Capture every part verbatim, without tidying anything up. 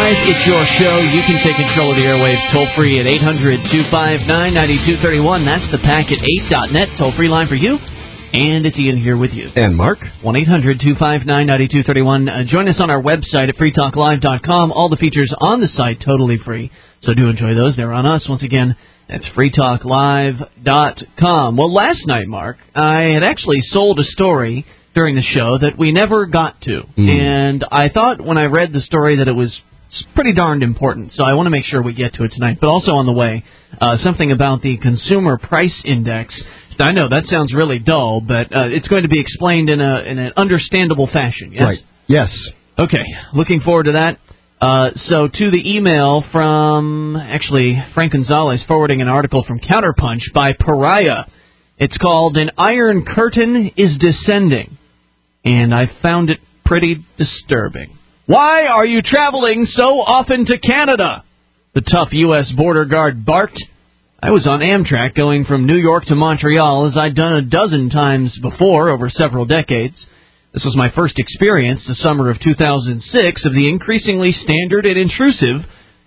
guys. It's your show. You can take control of the airwaves toll-free at eight hundred, two five nine, nine two three one. That's the packet eight dot net toll-free line for you. And it's Ian here with you. And Mark. one eight hundred, two five nine, nine two three one. Uh, join us on our website at free talk live dot com. All the features on the site totally free. So do enjoy those. They're on us. Once again, that's free talk live dot com. Well, last night, Mark, I had actually sold a story during the show that we never got to. Mm. And I thought when I read the story that it was pretty darned important, so I want to make sure we get to it tonight. But also on the way, uh, something about the Consumer Price Index. I know that sounds really dull, but uh, it's going to be explained in a in an understandable fashion, yes? Right, yes. Okay, looking forward to that. Uh, so to the email from, actually, Frank Gonzalez forwarding an article from Counterpunch by Pariah. It's called An Iron Curtain is Descending. And I found it pretty disturbing. Why are you traveling so often to Canada? The tough U S border guard barked. I was on Amtrak going from New York to Montreal, as I'd done a dozen times before over several decades. This was my first experience, the summer of two thousand six, of the increasingly standard and intrusive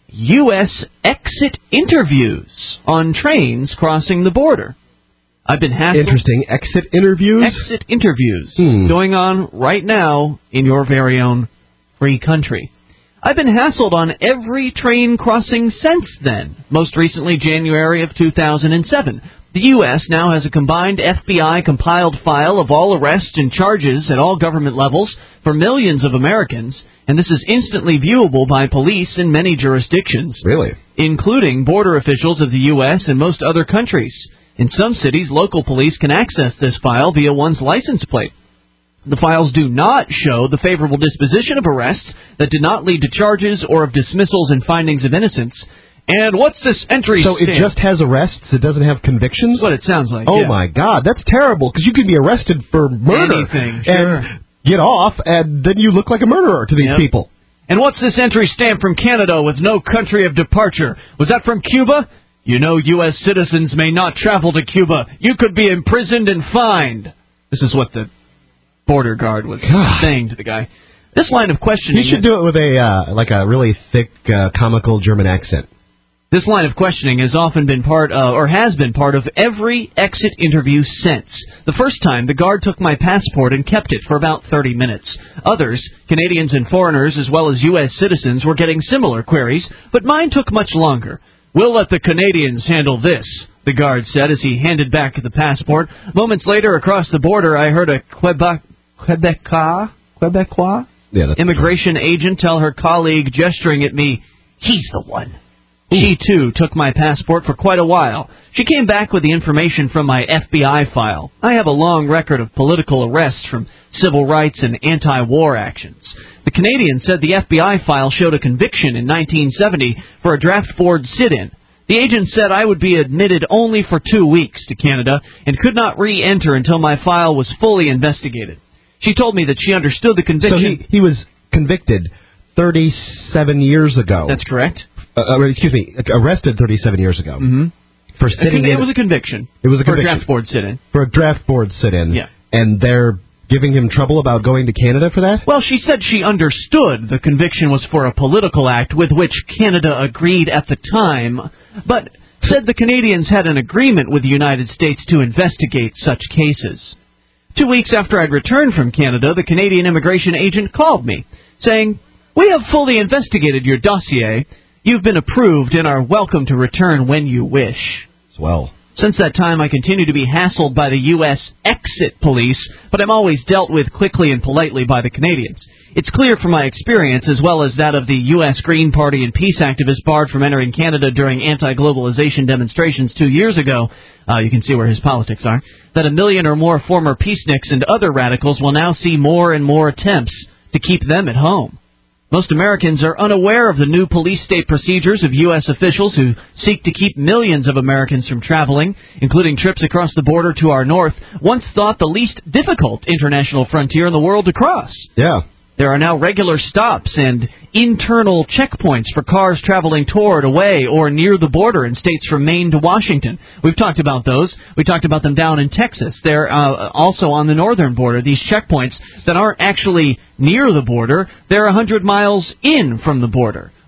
U S exit interviews on trains crossing the border. I've been hassled. Interesting. Exit interviews? Exit interviews hmm. going on right now in your very own free country. I've been hassled on every train crossing since then, most recently January of two thousand seven. The U S now has a combined F B I-compiled file of all arrests and charges at all government levels for millions of Americans, and this is instantly viewable by police in many jurisdictions. Really? Including border officials of the U S and most other countries. In some cities, local police can access this file via one's license plate. The files do not show the favorable disposition of arrests that did not lead to charges or of dismissals and findings of innocence. And what's this entry So stamp? It just has arrests? It doesn't have convictions? That's what it sounds like. Oh, yeah. my God. That's terrible, because you could be arrested for murder. Anything, sure. And get off, and then you look like a murderer to these yep. people. And what's this entry stamp from Canada with no country of departure? Was that from Cuba? You know U S citizens may not travel to Cuba. You could be imprisoned and fined. This is what the border guard was God. saying to the guy. This line of questioning... You should do it with a uh, like a really thick, uh, comical German accent. This line of questioning has often been part of, or has been part of, every exit interview since. The first time, the guard took my passport and kept it for about thirty minutes. Others, Canadians and foreigners, as well as U S citizens, were getting similar queries, but mine took much longer. We'll let the Canadians handle this, the guard said as he handed back the passport. Moments later, across the border, I heard a Quebec, Quebecois, Quebecois yeah, immigration agent tell her colleague, gesturing at me, "He's the one." Ooh. She, too, took my passport for quite a while. She came back with the information from my F B I file. I have a long record of political arrests from civil rights and anti-war actions. The Canadian said the F B I file showed a conviction in nineteen seventy for a draft board sit-in. The agent said I would be admitted only for two weeks to Canada and could not re-enter until my file was fully investigated. She told me that she understood the conviction. So he, he was convicted thirty-seven years ago. That's correct. Uh, excuse me, arrested thirty-seven years ago. Mm-hmm. For sitting it, in... It was a conviction. It was a conviction. conviction. For a draft board sit-in. For a draft board sit-in. Yeah. And they're giving him trouble about going to Canada for that? Well, she said she understood the conviction was for a political act with which Canada agreed at the time, but said the Canadians had an agreement with the United States to investigate such cases. Two weeks after I'd returned from Canada, the Canadian immigration agent called me, saying, "We have fully investigated your dossier. You've been approved and are welcome to return when you wish." Swell. Since that time, I continue to be hassled by the U S exit police, but I'm always dealt with quickly and politely by the Canadians. It's clear from my experience, as well as that of the U S Green Party and peace activists barred from entering Canada during anti-globalization demonstrations two years ago, uh, you can see where his politics are, that a million or more former peaceniks and other radicals will now see more and more attempts to keep them at home. Most Americans are unaware of the new police state procedures of U S officials who seek to keep millions of Americans from traveling, including trips across the border to our north, once thought the least difficult international frontier in the world to cross. Yeah. There are now regular stops and internal checkpoints for cars traveling toward, away, or near the border in states from Maine to Washington. We've talked about those. We talked about them down in Texas. They're uh, also on the northern border, these checkpoints that aren't actually near the border. They're one hundred miles in from the border,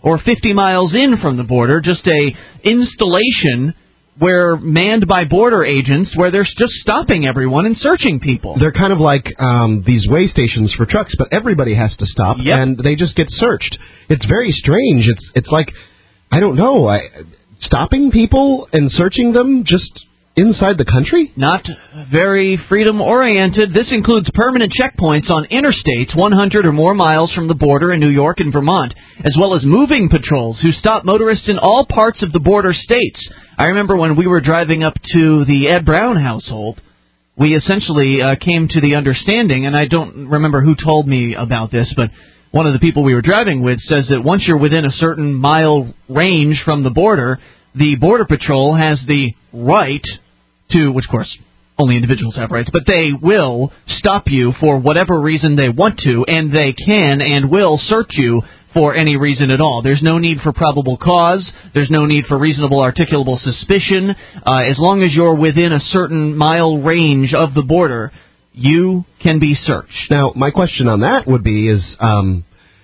or fifty miles in from the border, just a installation where manned by border agents, where they're just stopping everyone and searching people. They're kind of like um, these way stations for trucks, but everybody has to stop, yep. and they just get searched. It's very strange. It's it's like, I don't know, I, stopping people and searching them just inside the country? Not very freedom-oriented. This includes permanent checkpoints on interstates one hundred or more miles from the border in New York and Vermont, as well as moving patrols who stop motorists in all parts of the border states. I remember when we were driving up to the Ed Brown household, we essentially uh, came to the understanding, and I don't remember who told me about this, but one of the people we were driving with says that once you're within a certain mile range from the border, the Border Patrol has the right to, which of course only individuals have rights, but they will stop you for whatever reason they want to, and they can and will search you for any reason at all. There's no need for probable cause. There's no need for reasonable articulable suspicion. Uh, as long as you're within a certain mile range of the border, you can be searched. Now, my question on that would be is, um,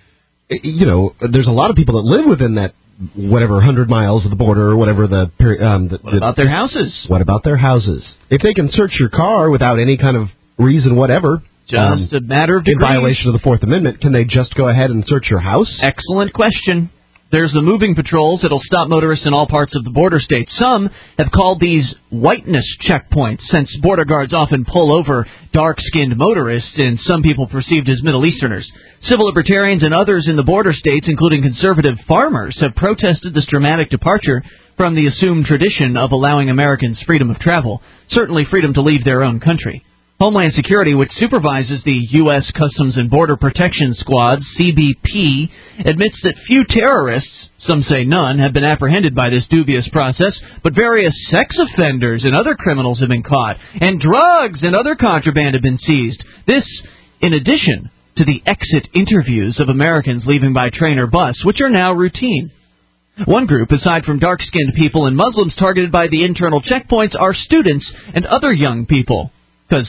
you know, there's a lot of people that live within that whatever one hundred miles of the border or whatever the... Um, the what about their houses? What about their houses? If they can search your car without any kind of reason whatever... Just um, a matter of degrees. In violation of the Fourth Amendment, can they just go ahead and search your house? Excellent question. There's the moving patrols that'll stop motorists in all parts of the border states. Some have called these whiteness checkpoints, since border guards often pull over dark-skinned motorists and some people perceived as Middle Easterners. Civil libertarians and others in the border states, including conservative farmers, have protested this dramatic departure from the assumed tradition of allowing Americans freedom of travel, certainly freedom to leave their own country. Homeland Security, which supervises the U S Customs and Border Protection Squad, C B P, admits that few terrorists, some say none, have been apprehended by this dubious process, but various sex offenders and other criminals have been caught, and drugs and other contraband have been seized. This, in addition to the exit interviews of Americans leaving by train or bus, which are now routine. One group, aside from dark-skinned people and Muslims targeted by the internal checkpoints, are students and other young people. Because,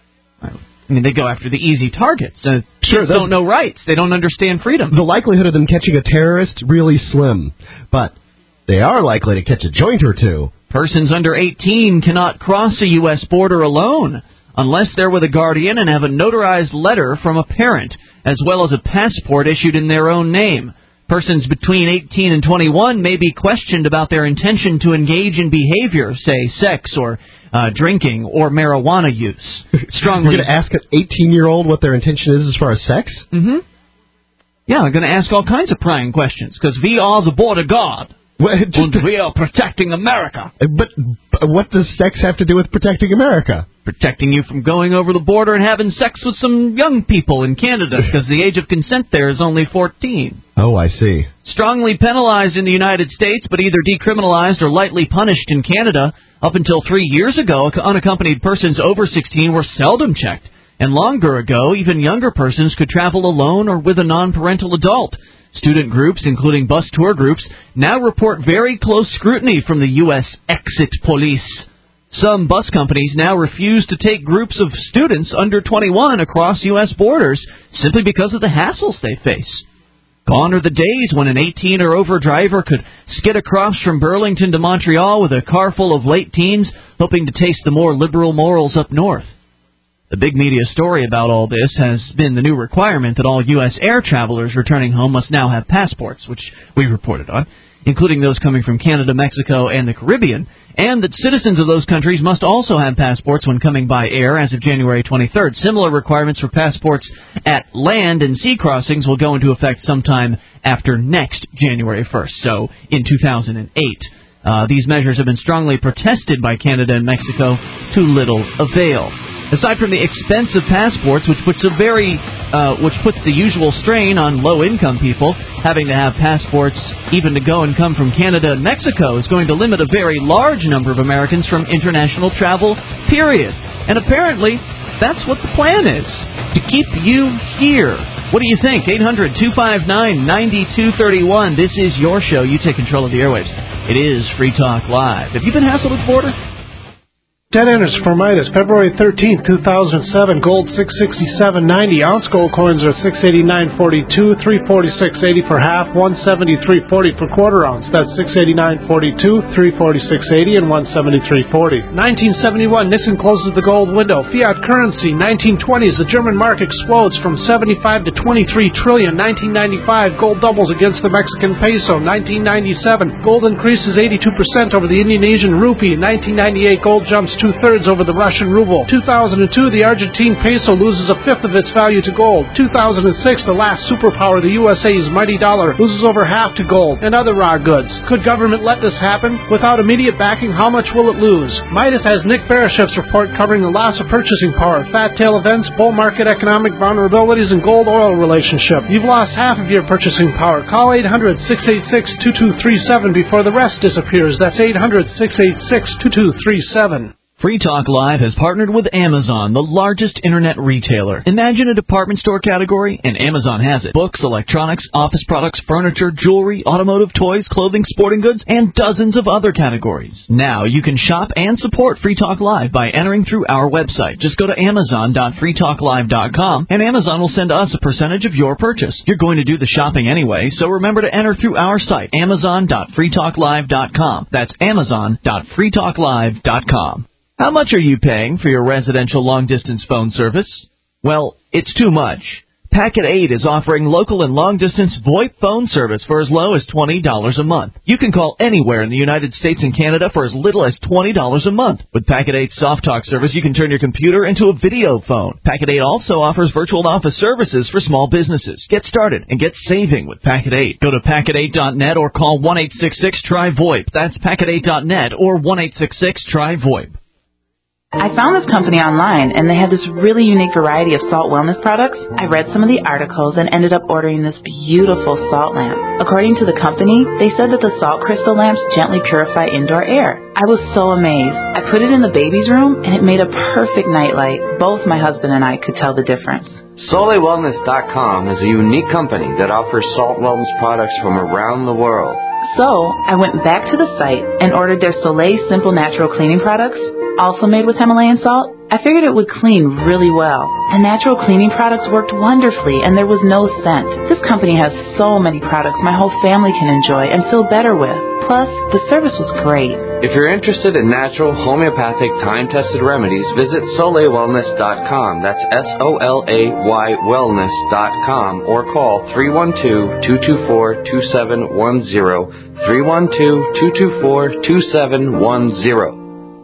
I mean, they go after the easy targets. Uh, sure, they don't know rights. They don't understand freedom. The likelihood of them catching a terrorist, really slim. But they are likely to catch a joint or two. Persons under eighteen cannot cross a U S border alone unless they're with a guardian and have a notarized letter from a parent, as well as a passport issued in their own name. Persons between eighteen and twenty-one may be questioned about their intention to engage in behavior, say sex or uh, drinking or marijuana use. Strongly, You're going to ask an eighteen-year-old what their intention is as far as sex? Mm-hmm. Yeah, I'm going to ask all kinds of prying questions, because we are the border guard. Well, just, and we are protecting America. But, but what does sex have to do with protecting America? Protecting you from going over the border and having sex with some young people in Canada, because the age of consent there is only fourteen. Oh, I see. Strongly penalized in the United States, but either decriminalized or lightly punished in Canada. Up until three years ago, unaccompanied persons over sixteen were seldom checked. And longer ago, even younger persons could travel alone or with a non-parental adult. Student groups, including bus tour groups, now report very close scrutiny from the U S exit police. Some bus companies now refuse to take groups of students under twenty-one across U S borders simply because of the hassles they face. Gone are the days when an eighteen or over driver could skid across from Burlington to Montreal with a car full of late teens hoping to taste the more liberal morals up north. The big media story about all this has been the new requirement that all U S air travelers returning home must now have passports, which we reported on, including those coming from Canada, Mexico, and the Caribbean, and that citizens of those countries must also have passports when coming by air as of January twenty-third. Similar requirements for passports at land and sea crossings will go into effect sometime after next January first, so in two thousand eight. Uh, these measures have been strongly protested by Canada and Mexico to little avail. Aside from the expense of passports, which puts a very, uh, which puts the usual strain on low-income people, having to have passports even to go and come from Canada and Mexico is going to limit a very large number of Americans from international travel, period. And apparently, that's what the plan is, to keep you here. What do you think? eight hundred, two five nine, nine two three one. This is your show. You take control of the airwaves. It is Free Talk Live. Have you been hassled at the border? Dead enters for Midas, February thirteenth, two thousand seven. Gold six sixty-seven ninety. Ounce gold coins are six eighty-nine forty-two, three forty-six eighty for half, one seventy-three forty for quarter ounce. That's six eighty-nine forty-two, three forty-six eighty, and one seventy-three forty. nineteen seventy-one, Nixon closes the gold window. Fiat currency. nineteen twenties, the German mark explodes from seventy-five to twenty-three trillion. nineteen ninety-five, gold doubles against the Mexican peso. nineteen ninety-seven, gold increases eighty-two percent over the Indonesian rupee. nineteen ninety-eight, gold jumps two-thirds over the Russian ruble. two thousand two, the Argentine peso loses a fifth of its value to gold. two thousand six, the last superpower, the U S A's mighty dollar, loses over half to gold and other raw goods. Could government let this happen? Without immediate backing, how much will it lose? Midas has Nick Barashev's report covering the loss of purchasing power, fat tail events, bull market economic vulnerabilities, and gold-oil relationship. You've lost half of your purchasing power. Call eight hundred, six eight six, two two three seven before the rest disappears. That's eight hundred, six eight six, two two three seven. Free Talk Live has partnered with Amazon, the largest internet retailer. Imagine a department store category, and Amazon has it. Books, electronics, office products, furniture, jewelry, automotive, toys, clothing, sporting goods, and dozens of other categories. Now you can shop and support Free Talk Live by entering through our website. Just go to amazon dot free talk live dot com, and Amazon will send us a percentage of your purchase. You're going to do the shopping anyway, so remember to enter through our site, amazon dot free talk live dot com. That's amazon dot free talk live dot com. How much are you paying for your residential long-distance phone service? Well, it's too much. Packet eight is offering local and long-distance VoIP phone service for as low as twenty dollars a month. You can call anywhere in the United States and Canada for as little as twenty dollars a month. With Packet eight's Soft Talk service, you can turn your computer into a video phone. Packet eight also offers virtual office services for small businesses. Get started and get saving with Packet eight. Go to packet eight dot net or call one eight six six, try VoIP. That's packet eight dot net or one eight six six, try VoIP. I found this company online, and they had this really unique variety of salt wellness products. I read some of the articles and ended up ordering this beautiful salt lamp. According to the company, they said that the salt crystal lamps gently purify indoor air. I was so amazed. I put it in the baby's room, and it made a perfect nightlight. Both my husband and I could tell the difference. Soleil Wellness dot com is a unique company that offers salt wellness products from around the world. So, I went back to the site and ordered their Soleil Simple Natural Cleaning products, also made with Himalayan salt. I figured it would clean really well. The natural cleaning products worked wonderfully, and there was no scent. This company has so many products my whole family can enjoy and feel better with. Plus, the service was great. If you're interested in natural, homeopathic, time-tested remedies, visit Soleil Wellness dot com. That's S O L A Y Wellness dot com, or call three one two, two two four, two seven one zero, three one two, two two four, two seven one zero.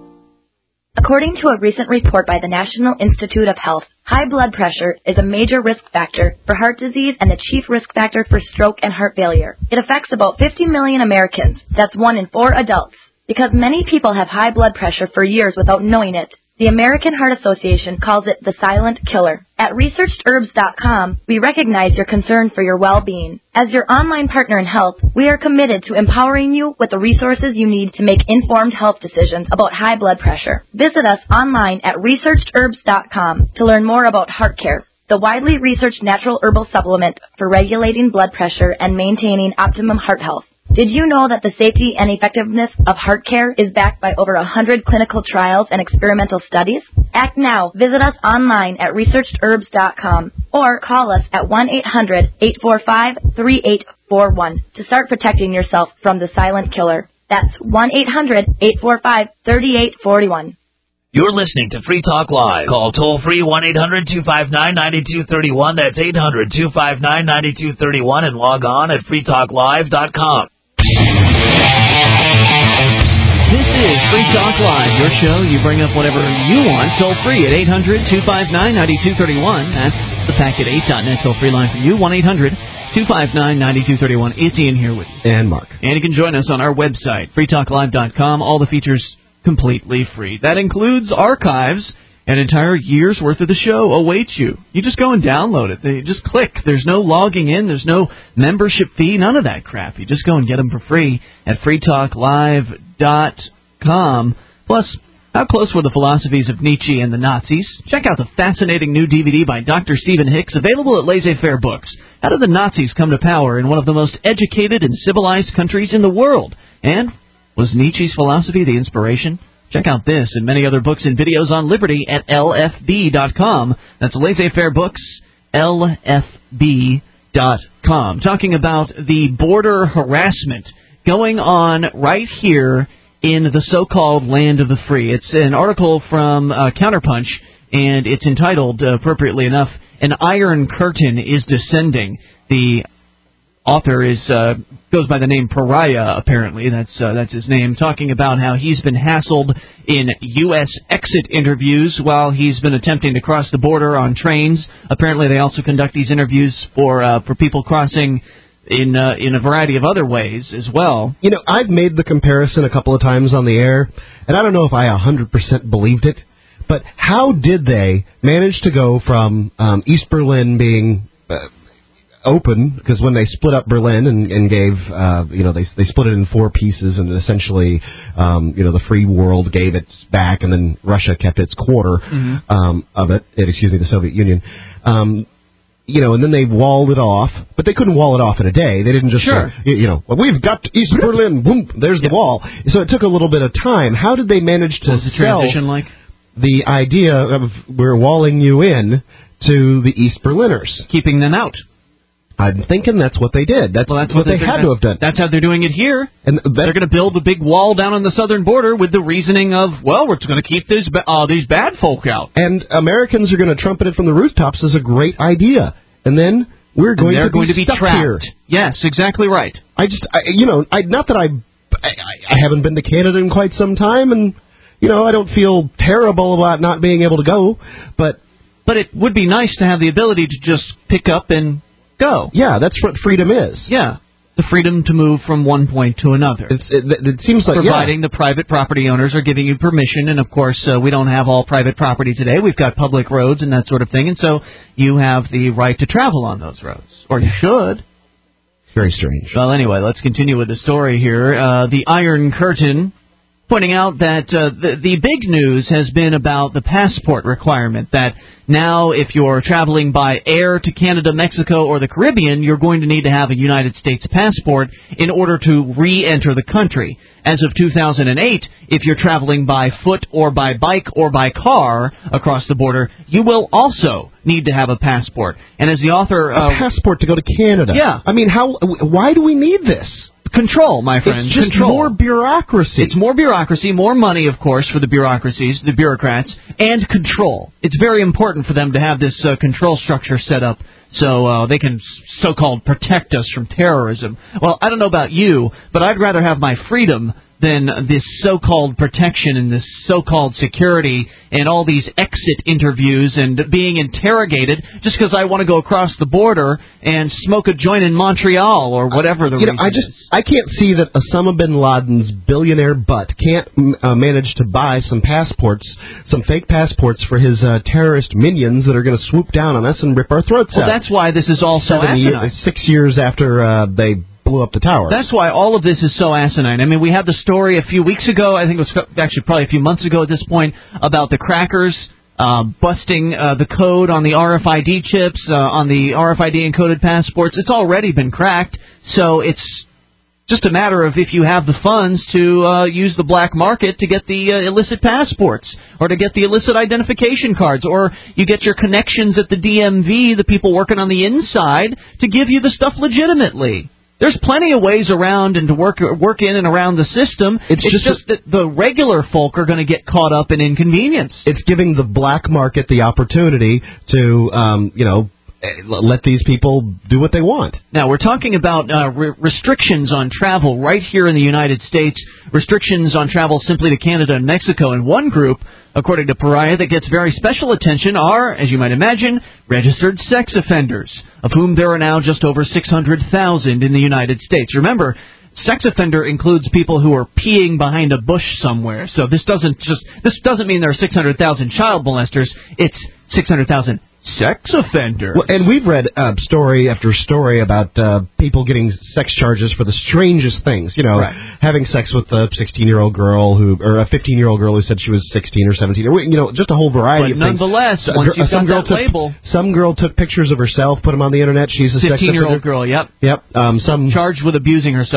According to a recent report by the National Institute of Health, high blood pressure is a major risk factor for heart disease and the chief risk factor for stroke and heart failure. It affects about fifty million Americans. That's one in four adults. Because many people have high blood pressure for years without knowing it, the American Heart Association calls it the silent killer. At researched herbs dot com, we recognize your concern for your well-being. As your online partner in health, we are committed to empowering you with the resources you need to make informed health decisions about high blood pressure. Visit us online at researched herbs dot com to learn more about HeartCare, the widely researched natural herbal supplement for regulating blood pressure and maintaining optimum heart health. Did you know that the safety and effectiveness of HeartCare is backed by over one hundred clinical trials and experimental studies? Act now. Visit us online at researched herbs dot com or call us at one eight hundred, eight four five, three eight four one to start protecting yourself from the silent killer. That's one eight hundred, eight four five, three eight four one. You're listening to Free Talk Live. Call toll-free one eight hundred, two five nine, nine two three one. That's eight hundred, two five nine, nine two three one and log on at free talk live dot com. This is Free Talk Live, your show. You bring up whatever you want, toll free at eight hundred, two five nine, nine two three one. That's the packet eight dot net toll free line for you, one eight hundred, two five nine, nine two three one. It's Ian here with you. And Mark. And you can join us on our website, free talk live dot com. All the features completely free. That includes archives. An entire year's worth of the show awaits you. You just go and download it. You just click. There's no logging in. There's no membership fee. None of that crap. You just go and get them for free at free talk live dot com. Plus, how close were the philosophies of Nietzsche and the Nazis? Check out the fascinating new D V D by Doctor Stephen Hicks, available at Laissez-Faire Books. How did the Nazis come to power in one of the most educated and civilized countries in the world? And was Nietzsche's philosophy the inspiration Check out this and many other books and videos on Liberty at L F B dot com. That's Laissez-Faire Books, L F B dot com. Talking about the border harassment going on right here in the so-called land of the free. It's an article from uh, Counterpunch, and it's entitled, uh, appropriately enough, An Iron Curtain is Descending. The author is uh, goes by the name Pariah, apparently. That's uh, that's his name, talking about how he's been hassled in U S exit interviews while he's been attempting to cross the border on trains. Apparently, they also conduct these interviews for uh, for people crossing in uh, in a variety of other ways as well. You know, I've made the comparison a couple of times on the air, and I don't know if I one hundred percent believed it, but how did they manage to go from um, East Berlin being Uh, open, because when they split up Berlin and, and gave, uh, you know, they they split it in four pieces, and essentially, um, you know, the free world gave its back, and then Russia kept its quarter mm-hmm. um, of it. Excuse me, the Soviet Union. Um, you know, and then they walled it off, but they couldn't wall it off in a day. They didn't just, sure. say, you know, well, we've got East Berlin, boom, there's yeah. the wall. So it took a little bit of time. How did they manage to what was the sell transition like? The idea of we're walling you in to the East Berliners, keeping them out? I'm thinking that's what they did. That's, well, that's what, what they had to have done. That's how they're doing it here. And they're going to build a big wall down on the southern border with the reasoning of, well, we're going to keep these, uh, these bad folk out. And Americans are going to trumpet it from the rooftops as a great idea. And then we're going, and they're to, be going to be stuck trapped. Here. Yes, exactly right. I just, I, you know, I, not that I, I, I haven't been to Canada in quite some time, and, you know, I don't feel terrible about not being able to go, but... But it would be nice to have the ability to just pick up and go. Yeah, that's what freedom is. Yeah, the freedom to move from one point to another. It's, it, it seems like providing yeah. the private property owners are giving you permission, and of course uh, we don't have all private property today. We've got public roads and that sort of thing, and so you have the right to travel on those roads, or you should. Very strange. Well, anyway, let's continue with the story here. Uh, the Iron Curtain, pointing out that uh, the, the big news has been about the passport requirement, that now if you're traveling by air to Canada, Mexico, or the Caribbean, you're going to need to have a United States passport in order to re-enter the country. As of two thousand eight, if you're traveling by foot or by bike or by car across the border, you will also need to have a passport. And as the author... Uh, a passport to go to Canada? Yeah. I mean, how? Why do we need this? Control, my friend. It's just Control. more bureaucracy. It's more bureaucracy, more money, of course, for the bureaucracies, the bureaucrats, and control. It's very important for them to have this uh, control structure set up so uh, they can so-called protect us from terrorism. Well, I don't know about you, but I'd rather have my freedom than this so-called protection and this so-called security and all these exit interviews and being interrogated just because I want to go across the border and smoke a joint in Montreal or whatever the you reason know, I just is. I can't see that Osama bin Laden's billionaire butt can't uh, manage to buy some passports, some fake passports for his uh, terrorist minions that are going to swoop down on us and rip our throats well, out. Well, that's why this is all so asinine. Six years after uh, they blew up the tower. That's why all of this is so asinine. I mean, we had the story a few weeks ago, I think it was actually probably a few months ago at this point, about the crackers uh, busting uh, the code on the R F I D chips, uh, on the R F I D encoded passports. It's already been cracked, so it's just a matter of if you have the funds to uh, use the black market to get the uh, illicit passports or to get the illicit identification cards, or you get your connections at the D M V, the people working on the inside, to give you the stuff legitimately. There's plenty of ways around and to work work in and around the system. It's, it's just, just that the regular folk are going to get caught up in inconvenience. It's giving the black market the opportunity to, um, you know, let these people do what they want. Now, we're talking about uh, re- restrictions on travel right here in the United States, restrictions on travel simply to Canada and Mexico. And one group, according to Pariah, that gets very special attention are, as you might imagine, registered sex offenders, of whom there are now just over six hundred thousand in the United States. Remember, sex offender includes people who are peeing behind a bush somewhere. So this doesn't just this doesn't mean there are six hundred thousand child molesters. It's six hundred thousand sex offenders. Well, and we've read uh, story after story about uh, people getting sex charges for the strangest things. You know, right. having sex with a sixteen-year-old girl who, or a fifteen-year-old girl who said she was sixteen or seventeen. Or, you know, just a whole variety but of things. Nonetheless, So, once uh, you've some got girl that took, label, some girl took pictures of herself, put them on the internet. She's a sex offender. fifteen-year-old girl. Yep. Yep. Um, some charged with abusing herself.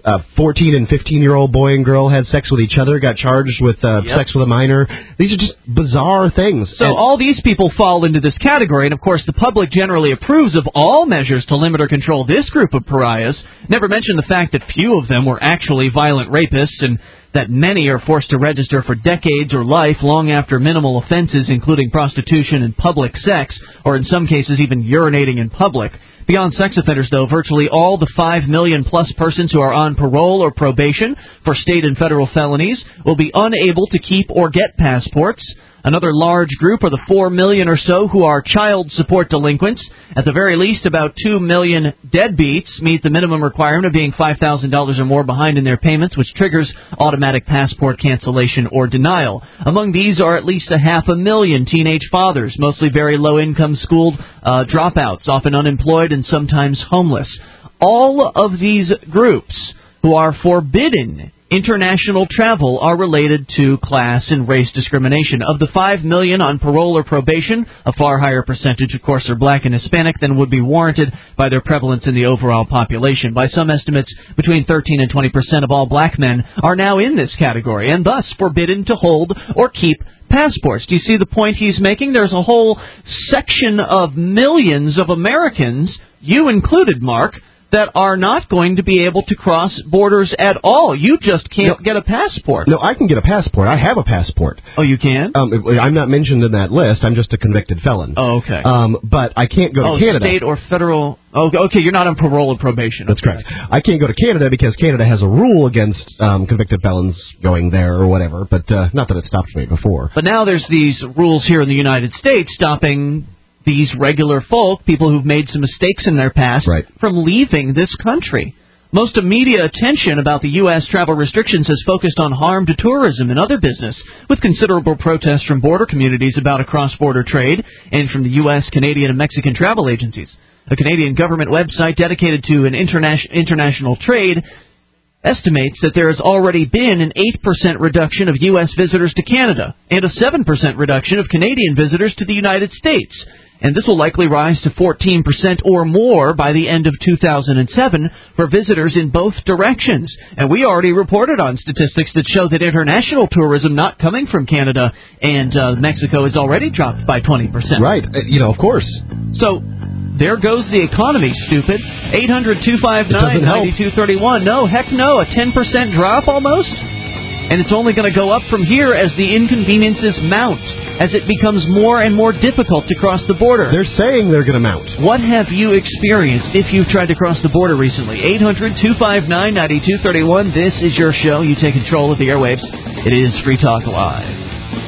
uh, fourteen and fifteen-year-old boy and girl had sex with each other, got charged with uh, Yep. sex with a minor. These are just bizarre things. So And- all these people fall into this category, and of course the public generally approves of all measures to limit or control this group of pariahs, never mention the fact that few of them were actually violent rapists, and that many are forced to register for decades or life long after minimal offenses, including prostitution and public sex, or in some cases even urinating in public. Beyond sex offenders, though, virtually all the five million plus persons who are on parole or probation for state and federal felonies will be unable to keep or get passports. Another large group are the four million or so who are child support delinquents. At the very least, about two million deadbeats meet the minimum requirement of being five thousand dollars or more behind in their payments, which triggers automatic passport cancellation or denial. Among these are at least a half a million teenage fathers, mostly very low-income school uh, dropouts, often unemployed and sometimes homeless. All of these groups who are forbidden international travel are related to class and race discrimination. Of the five million on parole or probation, a far higher percentage, of course, are black and Hispanic than would be warranted by their prevalence in the overall population. By some estimates, between thirteen and twenty percent of all black men are now in this category, and thus forbidden to hold or keep passports. Do you see the point he's making? There's a whole section of millions of Americans, you included, Mark, that are not going to be able to cross borders at all. You just can't No. get a passport. No, I can get a passport. I have a passport. Oh, you can? Um, I'm not mentioned in that list. I'm just a convicted felon. Oh, okay. Um, but I can't go to oh, Canada. state or federal. Oh, okay, you're not on parole or probation. That's Okay. correct. I can't go to Canada because Canada has a rule against um, convicted felons going there or whatever, but uh, not that it stopped me before. But now there's these rules here in the United States stopping these regular folk, people who've made some mistakes in their past, Right. from leaving this country. Most of media attention about the U S travel restrictions has focused on harm to tourism and other business, with considerable protests from border communities about a cross-border trade and from the U S, Canadian, and Mexican travel agencies. A Canadian government website dedicated to an interna- international trade estimates that there has already been an eight percent reduction of U S visitors to Canada and a seven percent reduction of Canadian visitors to the United States. And this will likely rise to fourteen percent or more by the end of two thousand seven for visitors in both directions. And we already reported on statistics that show that international tourism not coming from Canada and uh, Mexico has already dropped by twenty percent. Right. Uh, you know, of course. So there goes the economy, stupid. eight hundred, two five nine, nine two three one. No, heck no. A ten percent drop almost? And it's only going to go up from here as the inconveniences mount, as it becomes more and more difficult to cross the border. They're saying they're going to mount. What have you experienced if you've tried to cross the border recently? eight hundred, two five nine, nine two three one. This is your show. You take control of the airwaves. It is Free Talk Live.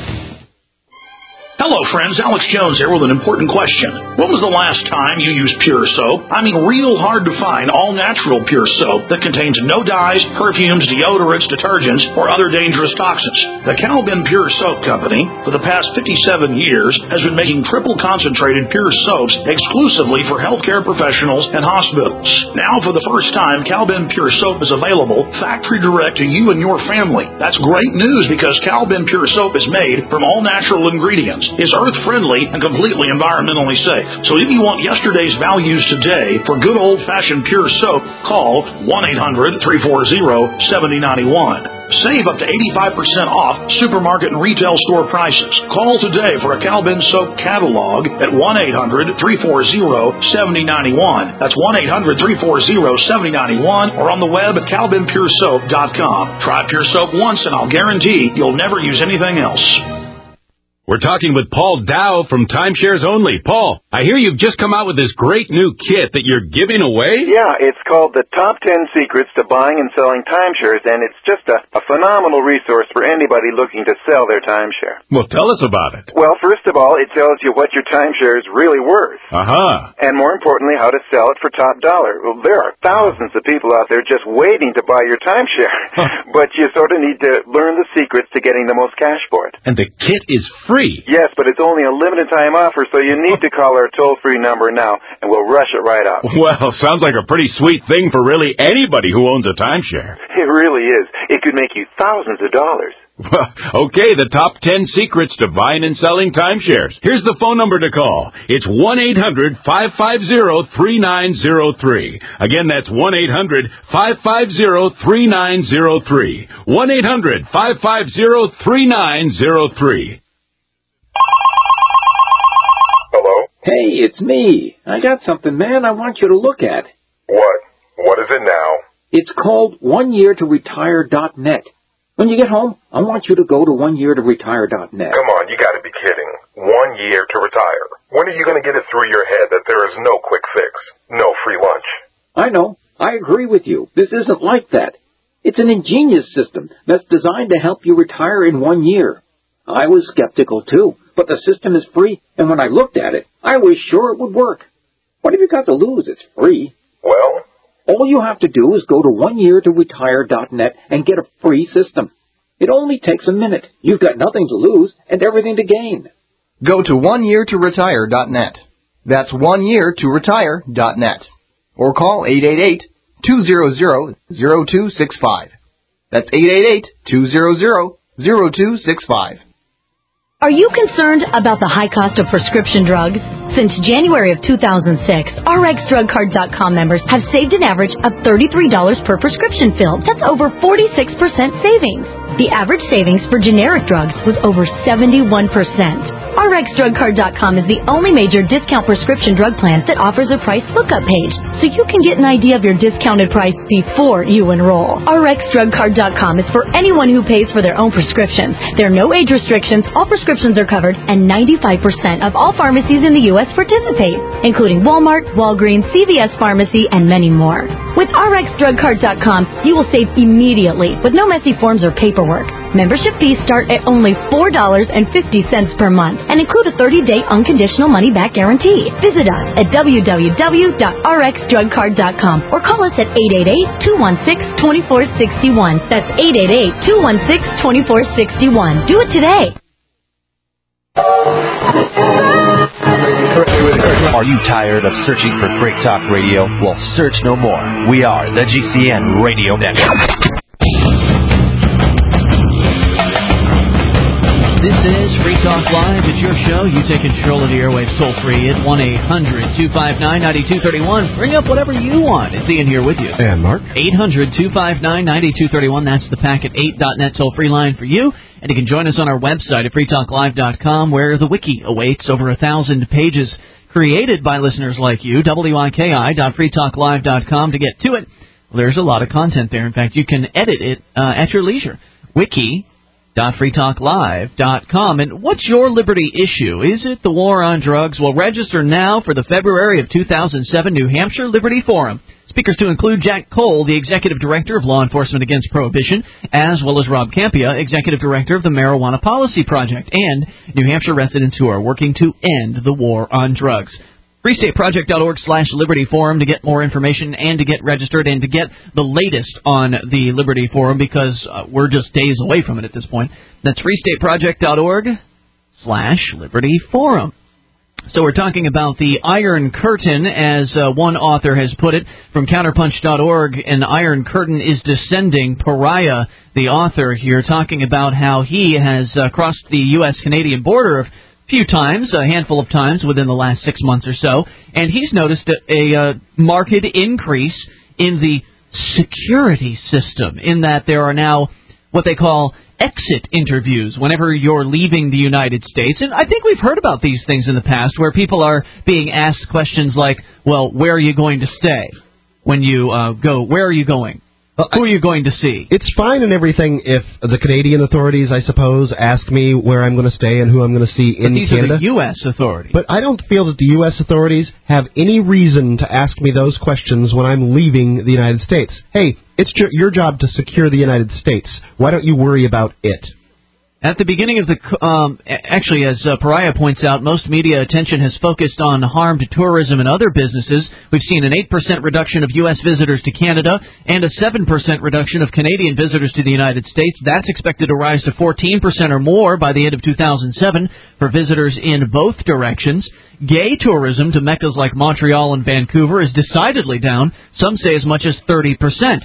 Hello, friends. Alex Jones here with an important question. When was the last time you used Pure Soap? I mean, real hard to find all-natural Pure Soap that contains no dyes, perfumes, deodorants, detergents, or other dangerous toxins. The Calvin Pure Soap Company, for the past fifty-seven years, has been making triple-concentrated Pure Soaps exclusively for healthcare professionals and hospitals. Now, for the first time, Calvin Pure Soap is available factory direct to you and your family. That's great news because Calvin Pure Soap is made from all-natural ingredients, is earth-friendly, and completely environmentally safe. So if you want yesterday's values today for good old-fashioned pure soap, call one eight hundred, three four zero, seven zero nine one. Save up to eighty-five percent off supermarket and retail store prices. Call today for a Calvin Soap catalog at one eight hundred, three four zero, seven zero nine one. That's one eight hundred, three four zero, seven zero nine one, or on the web at calvin pure soap dot com. Try Pure Soap once and I'll guarantee you'll never use anything else. We're talking with Paul Dow from Timeshares Only. Paul, I hear you've just come out with this great new kit that you're giving away? Yeah, it's called the Top ten Secrets to Buying and Selling Timeshares, and it's just a, a phenomenal resource for anybody looking to sell their timeshare. Well, tell us about it. Well, first of all, it tells you what your timeshare is really worth. Uh-huh. And more importantly, how to sell it for top dollar. Well, there are thousands of people out there just waiting to buy your timeshare, but you sort of need to learn the secrets to getting the most cash for it. And the kit is free. Yes, but it's only a limited time offer, so you need to call our toll-free number now, and we'll rush it right out. Well, sounds like a pretty sweet thing for really anybody who owns a timeshare. It really is. It could make you thousands of dollars. Okay, the top ten secrets to buying and selling timeshares. Here's the phone number to call. It's one eight hundred five five zero three nine zero three. Again, that's one eight hundred five five zero three nine zero three. one eight hundred five five zero three nine zero three. Hello? Hey, it's me. I got something, man, I want you to look at. What? What is it now? It's called one year to retire dot net. When you get home, I want you to go to one year to retire dot net. Come on, you gotta be kidding. One year to retire. When are you gonna get it through your head that there is no quick fix? No free lunch? I know. I agree with you. This isn't like that. It's an ingenious system that's designed to help you retire in one year. I was skeptical too, but the system is free, and when I looked at it, I was sure it would work. What have you got to lose? It's free. Well? All you have to do is go to one year to retire dot net and get a free system. It only takes a minute. You've got nothing to lose and everything to gain. Go to one year to retire dot net. That's one year to retire dot net. Or call eight eight eight, two hundred, zero two six five. That's eight eight eight, two hundred, zero two six five. Are you concerned about the high cost of prescription drugs? Since January of two thousand six, R X Drug Card dot com members have saved an average of thirty-three dollars per prescription filled. That's over forty-six percent savings. The average savings for generic drugs was over seventy-one percent. R X Drug Card dot com is the only major discount prescription drug plan that offers a price lookup page, so you can get an idea of your discounted price before you enroll. R X Drug Card dot com is for anyone who pays for their own prescriptions. There are no age restrictions, all prescriptions are covered, and ninety-five percent of all pharmacies in the U S participate, including Walmart, Walgreens, C V S Pharmacy, and many more. With R X Drug Card dot com, you will save immediately with no messy forms or paperwork. Membership fees start at only four dollars and fifty cents per month and include a thirty-day unconditional money-back guarantee. Visit us at w w w dot r x drug card dot com or call us at eight eight eight, two one six, two four six one. That's eight eight eight, two one six, two four six one. Do it today. Are you tired of searching for great talk radio? Well, search no more. We are the G C N Radio Network. This is Free Talk Live. It's your show. You take control of the airwaves toll free at one eight hundred two five nine nine two three one. Bring up whatever you want. It's Ian here with you. And Mark. eight hundred two five nine nine two three one. That's the packet eight dot net toll free line for you. And you can join us on our website at free talk live dot com, where the wiki awaits over a thousand pages created by listeners like you. W I K I dot free talk live dot com to get to it. Well, there's a lot of content there. In fact, you can edit it uh, at your leisure. Wiki. dot free talk live dot com. And what's your liberty issue? Is it the war on drugs? Well, register now for the February of two thousand seven New Hampshire Liberty Forum. Speakers to include Jack Cole, the Executive Director of Law Enforcement Against Prohibition, as well as Rob Campia, Executive Director of the Marijuana Policy Project, and New Hampshire residents who are working to end the war on drugs. free state project dot org slash Liberty Forum to get more information and to get registered and to get the latest on the Liberty Forum, because uh, we're just days away from it at this point. That's free state project dot org slash Liberty Forum. So we're talking about the Iron Curtain, as uh, one author has put it, from counterpunch dot org. An Iron Curtain is descending. Pariah, the author here, talking about how he has uh, crossed the U S Canadian border a few times, a handful of times within the last six months or so, and he's noticed a, a uh, marked increase in the security system, in that there are now what they call exit interviews whenever you're leaving the United States. And I think we've heard about these things in the past, where people are being asked questions like, well, where are you going to stay when you uh, go? Where are you going? Who are you going to see? It's fine and everything if the Canadian authorities, I suppose, ask me where I'm going to stay and who I'm going to see in but these Canada. Are the U S authorities. But I don't feel that the U S authorities have any reason to ask me those questions when I'm leaving the United States. Hey, it's your job to secure the United States. Why don't you worry about it? At the beginning of the, um, actually, as uh, Pariah points out, most media attention has focused on harm to tourism and other businesses. We've seen an eight percent reduction of U S visitors to Canada and a seven percent reduction of Canadian visitors to the United States. That's expected to rise to fourteen percent or more by the end of two thousand seven for visitors in both directions. Gay tourism to meccas like Montreal and Vancouver is decidedly down, some say as much as thirty percent.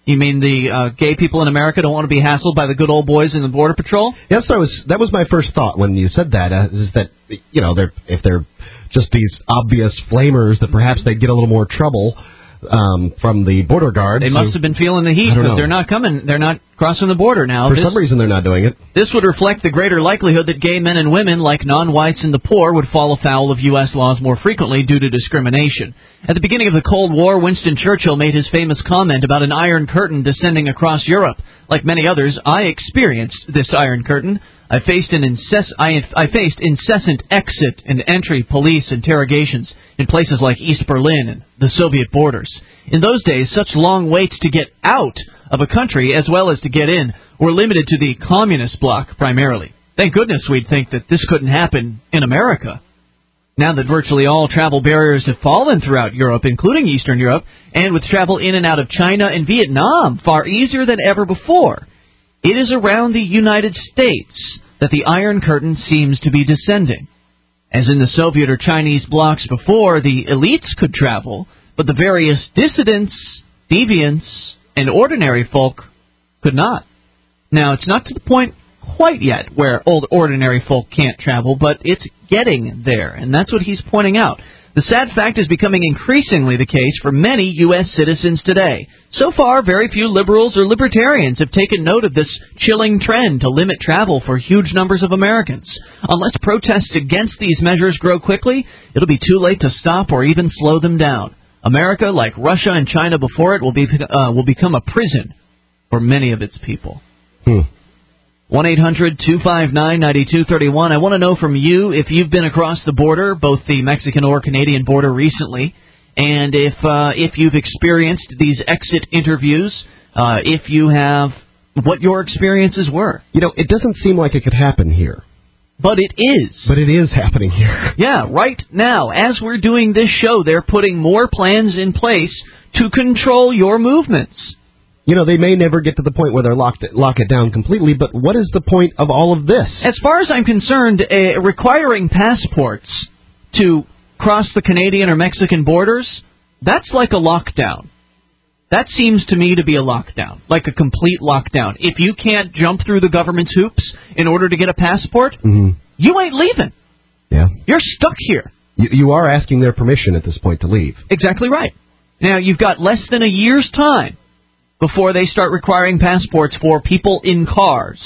You mean the uh, gay people in America don't want to be hassled by the good old boys in the Border Patrol? Yes, that was that was my first thought when you said that. Uh, is that you know they're if they're just these obvious flamers, that perhaps they'd get a little more trouble um, from the border guards. They must have been feeling the heat because they're not coming. They're not crossing the border now. For this, some reason, they're not doing it. This would reflect the greater likelihood that gay men and women, like non-whites and the poor, would fall afoul of U S laws more frequently due to discrimination. At the beginning of the Cold War, Winston Churchill made his famous comment about an iron curtain descending across Europe. Like many others, I experienced this iron curtain. I faced an incess- I, I faced incessant exit and entry police interrogations in places like East Berlin and the Soviet borders. In those days, such long waits to get out of a country as well as to get in were limited to the communist bloc primarily. Thank goodness we'd think that this couldn't happen in America. Now that virtually all travel barriers have fallen throughout Europe, including Eastern Europe, and with travel in and out of China and Vietnam far easier than ever before, it is around the United States that the Iron Curtain seems to be descending. As in the Soviet or Chinese blocs before, the elites could travel, but the various dissidents, deviants, and ordinary folk could not. Now, it's not to the point quite yet where old ordinary folk can't travel, but it's getting there, and that's what he's pointing out. The sad fact is becoming increasingly the case for many U S citizens today. So far, very few liberals or libertarians have taken note of this chilling trend to limit travel for huge numbers of Americans. Unless protests against these measures grow quickly, it'll be too late to stop or even slow them down. America, like Russia and China before it, will be uh, will become a prison for many of its people. Hmm. one eight hundred two five nine nine two three one. I want to know from you if you've been across the border, both the Mexican or Canadian border recently, and if uh, if you've experienced these exit interviews, uh, if you have, what your experiences were. You know, it doesn't seem like it could happen here. But it is. But it is happening here. Yeah, right now, as we're doing this show, they're putting more plans in place to control your movements. You know, they may never get to the point where they're locked lock it down completely, but what is the point of all of this? As far as I'm concerned, uh, requiring passports to cross the Canadian or Mexican borders, that's like a lockdown. That seems to me to be a lockdown, like a complete lockdown. If you can't jump through the government's hoops in order to get a passport, mm-hmm. you ain't leaving. Yeah. You're stuck here. You, you are asking their permission at this point to leave. Exactly right. Now, you've got less than a year's time before they start requiring passports for people in cars.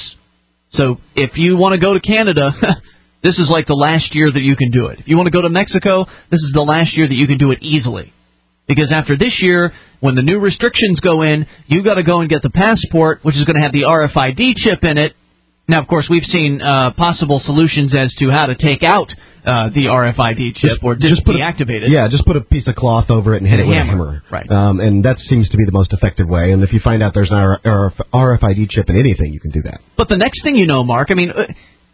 So if you want to go to Canada, this is like the last year that you can do it. If you want to go to Mexico, this is the last year that you can do it easily. Because after this year, when the new restrictions go in, you've got to go and get the passport, which is going to have the R F I D chip in it. Now, of course, we've seen uh, possible solutions as to how to take out uh, the R F I D chip just, or just put deactivate a, it. Yeah, just put a piece of cloth over it and hit and it with hammer. a hammer. Right. Um, and that seems to be the most effective way. And if you find out there's an R F I D chip in anything, you can do that. But the next thing you know, Mark, I mean, uh,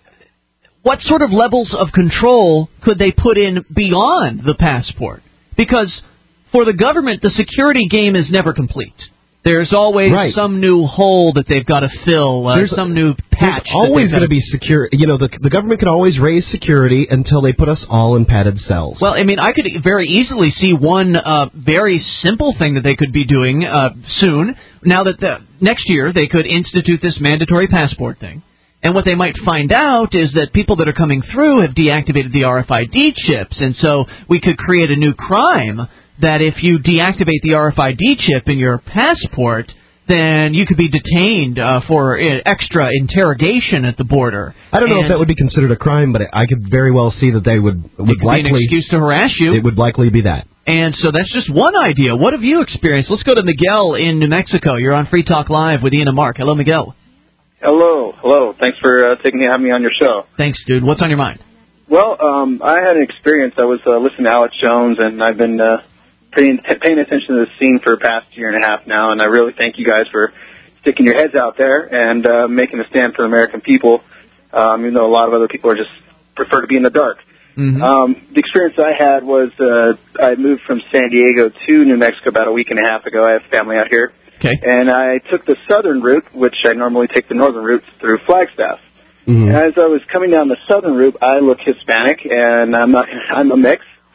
what sort of levels of control could they put in beyond the passport? Because for the government, the security game is never complete. There's always right. some new hole that they've got to fill, uh, there's some new patch. There's always going to be security. You know, the the government can always raise security until they put us all in padded cells. Well, I mean, I could very easily see one uh, very simple thing that they could be doing uh, soon. Now that the, next year they could institute this mandatory passport thing. And what they might find out is that people that are coming through have deactivated the R F I D chips, and so we could create a new crime that if you deactivate the R F I D chip in your passport, then you could be detained uh, for uh, extra interrogation at the border. I don't know and if that would be considered a crime, but I could very well see that they would, would it could likely... be an excuse to harass you. It would likely be that. And so that's just one idea. What have you experienced? Let's go to Miguel in New Mexico. You're on Free Talk Live with Ian and Mark. Hello, Miguel. Hello. Hello. Thanks for uh, taking me, having me on your show. Thanks, dude. What's on your mind? Well, um, I had an experience. I was uh, listening to Alex Jones, and I've been... Uh, Paying, paying attention to the scene for the past year and a half now, and I really thank you guys for sticking your heads out there and uh, making a stand for the American people, um, even though a lot of other people are just prefer to be in the dark. Mm-hmm. Um, the experience I had was uh, I moved from San Diego to New Mexico about a week and a half ago. I have family out here. Okay. And I took the southern route, which I normally take the northern route through Flagstaff. Mm-hmm. And as I was coming down the southern route, I look Hispanic, and I'm not, I'm a mix.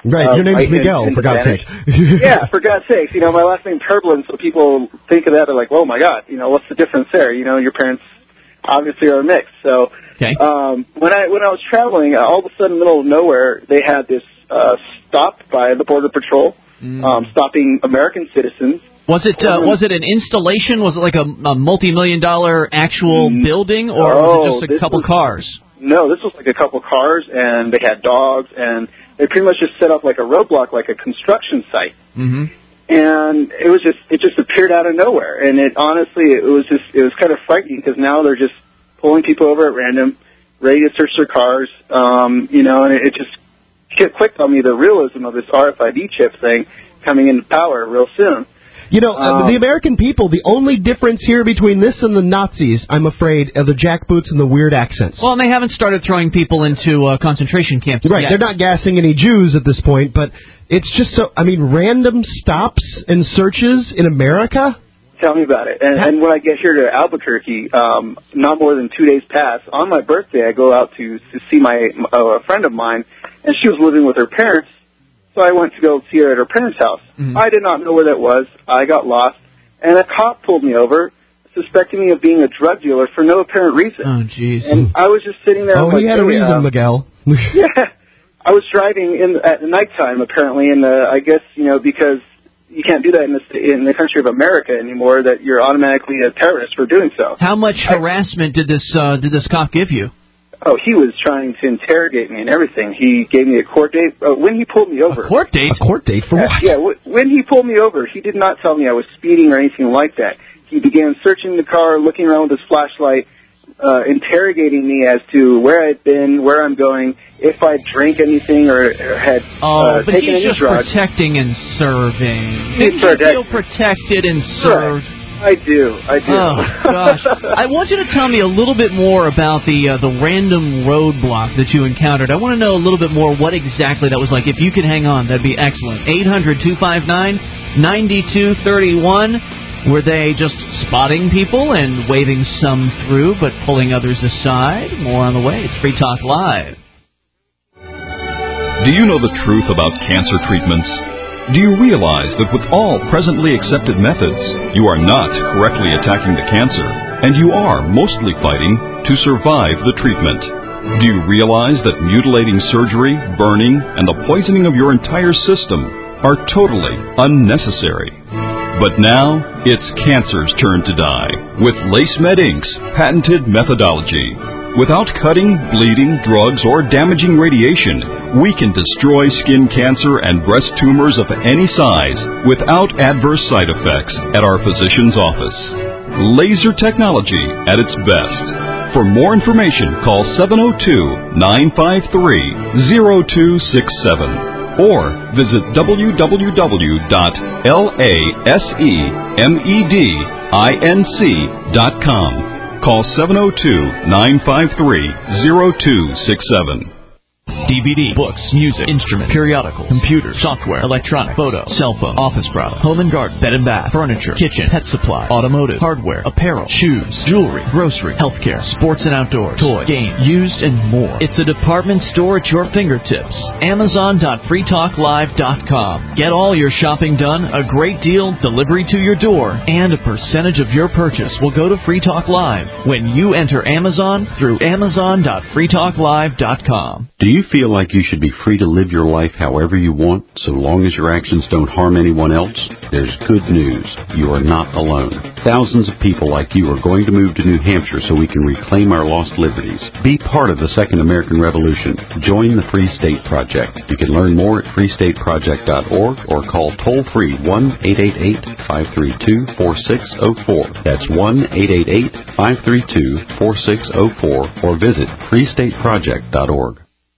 Right, uh, your name's right, Miguel, in, in for God's Spanish. sake. Yeah, for God's sakes. You know, my last name's Herblin, so people think of that, they're like, oh, my God, you know, what's the difference there? You know, your parents obviously are mixed. So okay. um, when I when I was traveling, all of a sudden, in the middle of nowhere, they had this uh, stop by the Border Patrol, mm. um, stopping American citizens. Was it uh, was it an installation? Was it like a, a multi-million dollar actual Mm, building, or no, was it just a this couple was- cars? No, this was like a couple cars, and they had dogs, and they pretty much just set up like a roadblock, like a construction site. Mm-hmm. And it was just, it just appeared out of nowhere. And it honestly, it was just, it was kind of frightening because now they're just pulling people over at random, ready to search their cars, um, you know, and it, it just hit clicked on me the realism of this R F I D chip thing coming into power real soon. You know, um, the American people, the only difference here between this and the Nazis, I'm afraid, are the jackboots and the weird accents. Well, and they haven't started throwing people into uh, concentration camps Right, yet. they're not gassing any Jews at this point, but it's just so, I mean, random stops and searches in America? Tell me about it. And, and when I get here to Albuquerque, um, not more than two days pass. On my birthday, I go out to, to see my uh, a friend of mine, and she was living with her parents. So I went to go see her at her parents' house. Mm-hmm. I did not know where that was. I got lost, and a cop pulled me over, suspecting me of being a drug dealer for no apparent reason. Oh, jeez. And I was just sitting there. Oh, like, he had a hey, reason, um, Miguel. yeah, I was driving in at nighttime apparently, and uh, I guess you know because you can't do that in the in the country of America anymore. That you're automatically a terrorist for doing so. How much harassment did this uh, did this cop give you? Oh, he was trying to interrogate me and everything. He gave me a court date. Uh, when he pulled me over. A court date? A court date for uh, what? Yeah, w- when he pulled me over, he did not tell me I was speeding or anything like that. He began searching the car, looking around with his flashlight, uh, interrogating me as to where I'd been, where I'm going, if I drank anything or, or had Oh, uh, but taken he's any just drugs. protecting and serving. He's Didn't you protect- feel protected and served? Right. I do, I do. Oh, gosh. I want you to tell me a little bit more about the uh, the random roadblock that you encountered. I want to know a little bit more what exactly that was like. If you could hang on, that'd be excellent. eight hundred two five nine nine two three one. Were they just spotting people and waving some through but pulling others aside? More on the way. It's Free Talk Live. Do you know the truth about cancer treatments? Do you realize that with all presently accepted methods, you are not correctly attacking the cancer, and you are mostly fighting to survive the treatment? Do you realize that mutilating surgery, burning, and the poisoning of your entire system are totally unnecessary? But now, it's cancer's turn to die with LaceMed Incorporated's patented methodology. Without cutting, bleeding, drugs, or damaging radiation, we can destroy skin cancer and breast tumors of any size without adverse side effects at our physician's office. Laser technology at its best. For more information, call seven oh two, nine five three, oh two six seven or visit w w w dot lasemedinc dot com. Call seven oh two, nine five three, oh two six seven. D V D, books, music, instruments, periodicals, computers, software, electronic, photo, cell phone, office products, home and garden, bed and bath, furniture, kitchen, pet supply, automotive, hardware, apparel, shoes, jewelry, grocery, healthcare, sports and outdoors, toys, games, used, and more. It's a department store at your fingertips. Amazon dot free talk live dot com. Get all your shopping done, a great deal, delivery to your door, and a percentage of your purchase will go to Free Talk Live when you enter Amazon through Amazon dot free talk live dot com. Do you feel like you should be free to live your life however you want, so long as your actions don't harm anyone else? There's good news. You are not alone. Thousands of people like you are going to move to New Hampshire so we can reclaim our lost liberties. Be part of the Second American Revolution. Join the Free State Project. You can learn more at free state project dot org or call toll-free one eight eight eight, five three two, four six zero four. That's one eight eight eight, five three two, four six zero four or visit free state project dot org.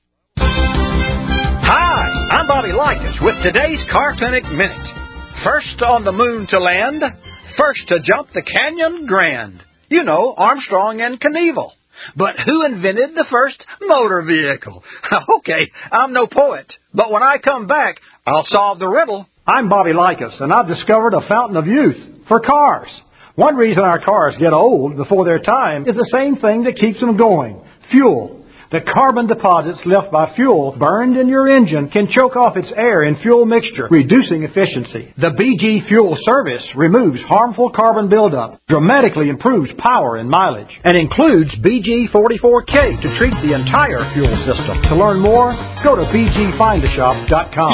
Hi, I'm Bobby Likas with today's Car Clinic Minute. First on the moon to land, first to jump the Canyon Grand. You know, Armstrong and Knievel. But who invented the first motor vehicle? Okay, I'm no poet, but when I come back, I'll solve the riddle. I'm Bobby Likas, and I've discovered a fountain of youth for cars. One reason our cars get old before their time is the same thing that keeps them going, fuel. The carbon deposits left by fuel burned in your engine can choke off its air and fuel mixture, reducing efficiency. The B G Fuel Service removes harmful carbon buildup, dramatically improves power and mileage, and includes B G forty-four K to treat the entire fuel system. To learn more, go to b g find a shop dot com.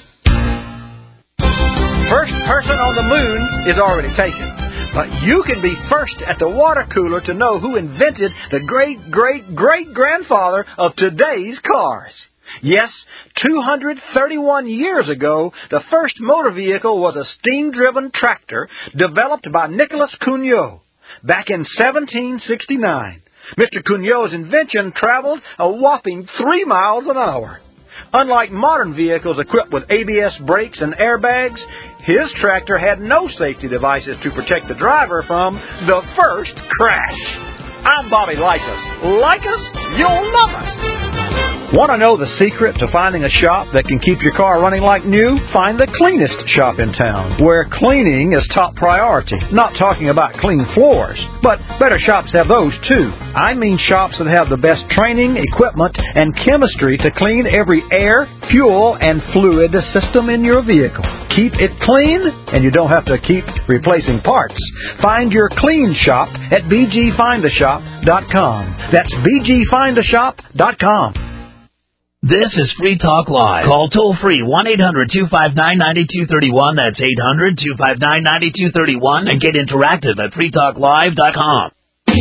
First person on the moon is already taken. But you can be first at the water cooler to know who invented the great-great-great-grandfather of today's cars. Yes, two hundred thirty-one years ago, the first motor vehicle was a steam-driven tractor developed by Nicolas Cugnot back in seventeen sixty-nine. Mister Cugnot's invention traveled a whopping three miles an hour. Unlike modern vehicles equipped with A B S brakes and airbags, his tractor had no safety devices to protect the driver from the first crash. I'm Bobby Likas. Like us, you'll love us. Want to know the secret to finding a shop that can keep your car running like new? Find the cleanest shop in town, where cleaning is top priority. Not talking about clean floors, but better shops have those too. I mean shops that have the best training, equipment, and chemistry to clean every air, fuel, and fluid system in your vehicle. Keep it clean, and you don't have to keep replacing parts. Find your clean shop at b g find a shop dot com. That's b g find a shop dot com. This is Free Talk Live. Call toll-free one eight hundred two five nine nine two three one. That's eight hundred two five nine nine two three one. And get interactive at free talk live dot com.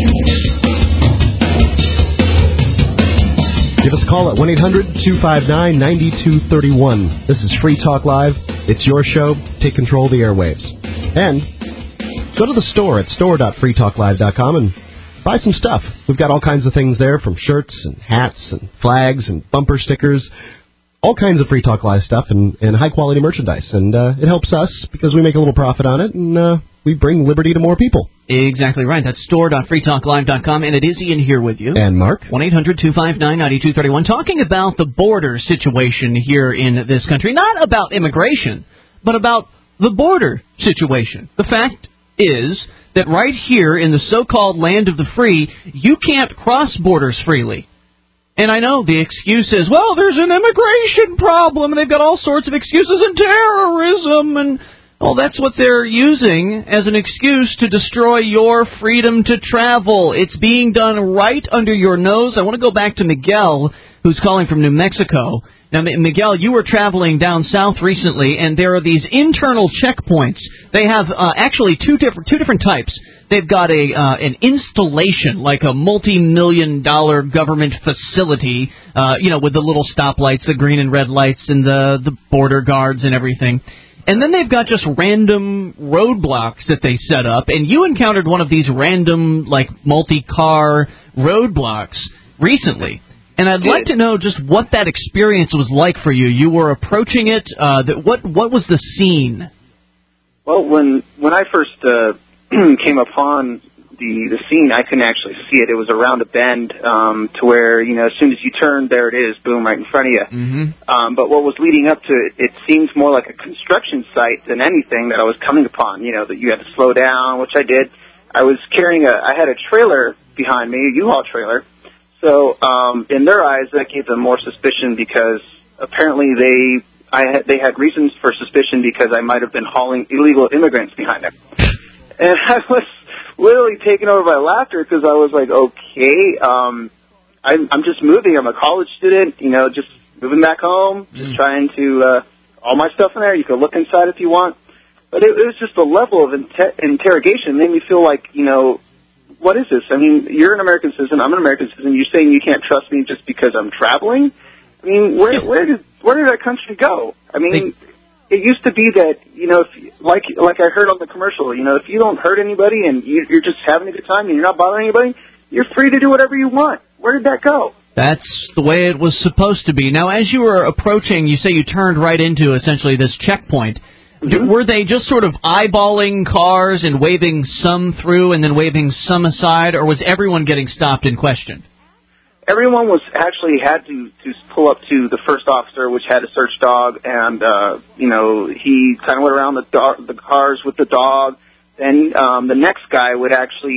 Give us a call at one eight hundred two five nine nine two three one. This is Free Talk Live. It's your show. Take control of the airwaves. And go to the store at store dot free talk live dot com and buy some stuff. We've got all kinds of things there, from shirts and hats and flags and bumper stickers, all kinds of Free Talk Live stuff and, and high-quality merchandise. And uh, it helps us because we make a little profit on it, and uh, we bring liberty to more people. Exactly right. That's store dot free talk live dot com, and it is Ian here with you. And Mark. one eight hundred two five nine nine two three one. Talking about the border situation here in this country. Not about immigration, but about the border situation. The fact is that right here in the so-called land of the free, you can't cross borders freely. And I know the excuse is, well, there's an immigration problem, and they've got all sorts of excuses, and terrorism, and, well, that's what they're using as an excuse to destroy your freedom to travel. It's being done right under your nose. I want to go back to Miguel, who's calling from New Mexico. Now, Miguel, you were traveling down south recently, and there are these internal checkpoints. They have uh, actually two different two different types. They've got a uh, an installation, like a multi-million dollar government facility, uh, you know, with the little stoplights, the green and red lights, and the the border guards and everything. And then they've got just random roadblocks that they set up. And you encountered one of these random, like, multi-car roadblocks recently. And I'd like to know just what that experience was like for you. You were approaching it. Uh, that what what was the scene? Well, when when I first uh, came upon the the scene, I couldn't actually see it. It was around a bend um, to where, you know, as soon as you turn, there it is, boom, right in front of you. Mm-hmm. Um, but what was leading up to it, it seems more like a construction site than anything that I was coming upon. You know, that you had to slow down, which I did. I was carrying a, I had a trailer behind me, a U-Haul trailer. So um, in their eyes, that gave them more suspicion because apparently they I had, they had reasons for suspicion because I might have been hauling illegal immigrants behind them. And I was literally taken over by laughter because I was like, okay, um, I'm, I'm just moving. I'm a college student, you know, just moving back home, just mm. trying to, uh, all my stuff in there. You can look inside if you want. But it, it was just a level of inter- interrogation made me feel like, you know, what is this? I mean, you're an American citizen. I'm an American citizen. You're saying you can't trust me just because I'm traveling? I mean, where where did where did that country go? I mean, it used to be that, you know, if, like like I heard on the commercial, you know, if you don't hurt anybody and you, you're just having a good time and you're not bothering anybody, you're free to do whatever you want. Where did that go? That's the way it was supposed to be. Now, as you were approaching, you say you turned right into essentially this checkpoint. Mm-hmm. Were they just sort of eyeballing cars and waving some through and then waving some aside, or was everyone getting stopped and questioned? Everyone was actually had to, to pull up to the first officer, which had a search dog, and, uh, you know, he kind of went around the, dog, the cars with the dog. Then um, the next guy would actually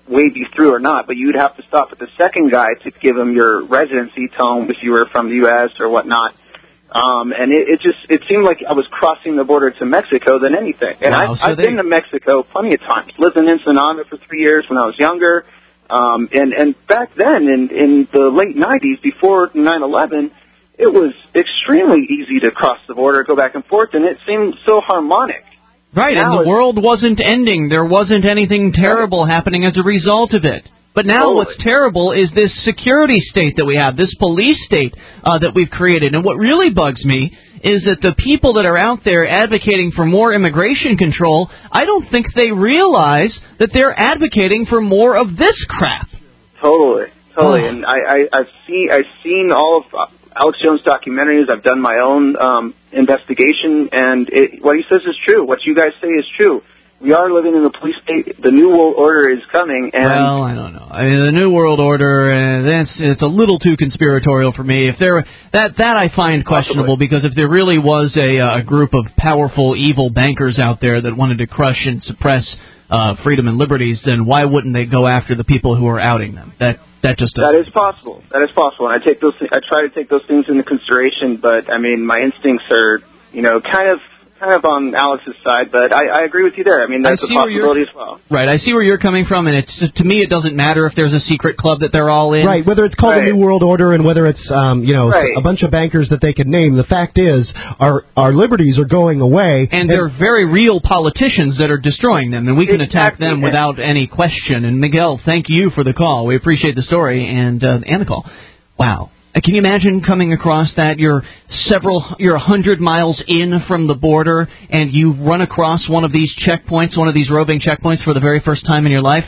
wave you through or not, but you'd have to stop at the second guy to give him your residency, tell him if you were from the U S or whatnot. Um, and it, it just, it seemed like I was crossing the border to Mexico than anything. And Wow, I've, so I've they- been to Mexico plenty of times. Lived in Ensenada for three years when I was younger. Um, and, and back then, in, in the late nineties, before nine eleven, it was extremely easy to cross the border, go back and forth, and it seemed so harmonic. Right, Now and the it's- world wasn't ending. There wasn't anything terrible happening as a result of it. But now what's terrible is this security state that we have, this police state uh, that we've created. And what really bugs me is that the people that are out there advocating for more immigration control, I don't think they realize that they're advocating for more of this crap. Totally, totally. Oh. And I, I, I've seen, I've seen all of uh, Alex Jones' documentaries. I've done my own um, investigation, and it, what he says is true. What you guys say is true. We are living in a police state. The New World Order is coming, and Well, I don't know. I mean, the New World Order, uh, that's it's a little too conspiratorial for me. If there that that I find questionable, because if there really was a, uh, a group of powerful, evil bankers out there that wanted to crush and suppress uh, freedom and liberties, then why wouldn't they go after the people who are outing them? That that just that is possible. That is possible. And I take those. I try to take those things into consideration, but I mean, my instincts are, you know, kind of. kind of on Alex's side, but I, I agree with you there. I mean, that's I a see where you're- possibility as well. Right, I see where you're coming from, and it's to me it doesn't matter if there's a secret club that they're all in. Right, whether it's called the New World Order and whether it's, um, you know, Right. a bunch of bankers that they could name, the fact is our our liberties are going away. And they're very real politicians that are destroying them, and we can attack them without any question. And Miguel, thank you for the call. We appreciate the story and uh, and the call. Wow. Uh, Can you imagine coming across that? You're several, you're a hundred miles in from the border, and you run across one of these checkpoints, one of these roving checkpoints for the very first time in your life.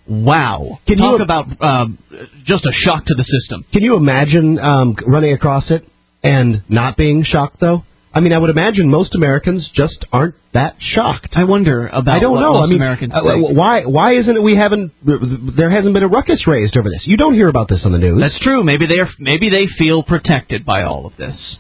Wow. Can Talk you- about um, just a shock to the system. Can you imagine um, running across it and not being shocked, though? I mean, I would imagine most Americans just aren't that shocked. I wonder about I don't what know. most I mean, Americans uh, think. why why isn't it we haven't there hasn't been a ruckus raised over this? You don't hear about this on the news. That's true. Maybe they are, maybe they feel protected by all of this.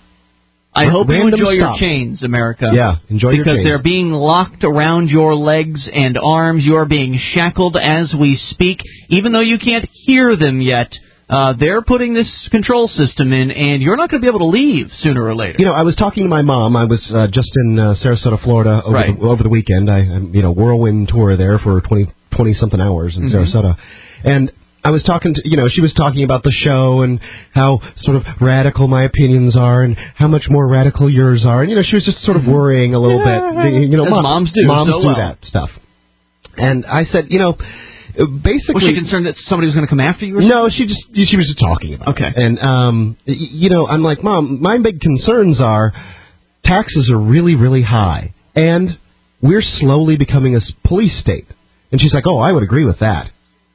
I R- hope you random enjoy stops. your chains, America. Yeah, enjoy your because chains. they're being locked around your legs and arms. You are being shackled as we speak, even though you can't hear them yet. Uh, they're putting this control system in, and you're not going to be able to leave sooner or later. You know, I was talking to my mom. I was uh, just in uh, Sarasota, Florida over, Right. the, over the weekend. I, I, you know, whirlwind tour there for twenty, twenty something hours in Mhm. Sarasota, and I was talking to, you know, she was talking about the show and how sort of radical my opinions are and how much more radical yours are, and you know, she was just sort of worrying a little Yeah, bit. You know, as mom- moms do moms so do well. that stuff. And I said, you know, basically, Was she concerned that somebody was going to come after you? Or no, she just she was just talking about Okay. it. And um, y- you know, I'm like, Mom, my big concerns are taxes are really, really high, and we're slowly becoming a s- police state. And she's like, Oh, I would agree with that.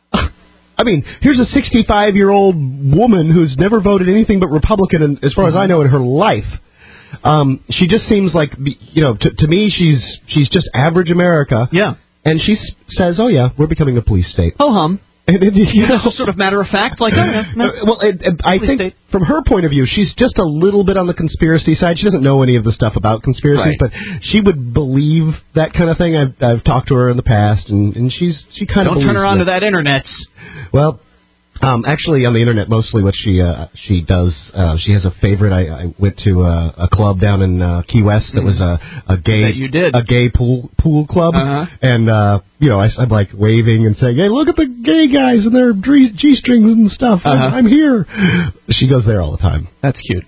I mean, here's a sixty-five-year-old woman who's never voted anything but Republican, in, as far as I know, in her life. Um, she just seems like, you know, to, to me, she's she's just average America. Yeah. And she s- says, "Oh yeah, we're becoming a police state." Ho hum. And it, you know, Just sort of matter of fact, like, oh, yeah, no. Uh, well, it, it, I Police think state. from her point of view, she's just a little bit on the conspiracy side. She doesn't know any of the stuff about conspiracies, Right. but she would believe that kind of thing. I've, I've talked to her in the past, and, and she's she kind of Don't turn her on to that. that internet. Well, um, actually, on the internet, mostly what she uh, she does, uh, she has a favorite. I, I went to a, a club down in uh, Key West that was a, a gay That you did. a gay pool pool club, Uh-huh. and uh, you know, I, I'm like waving and saying, "Hey, look at the gay guys and their G strings and stuff. I'm, Uh-huh. I'm here." She goes there all the time. That's cute.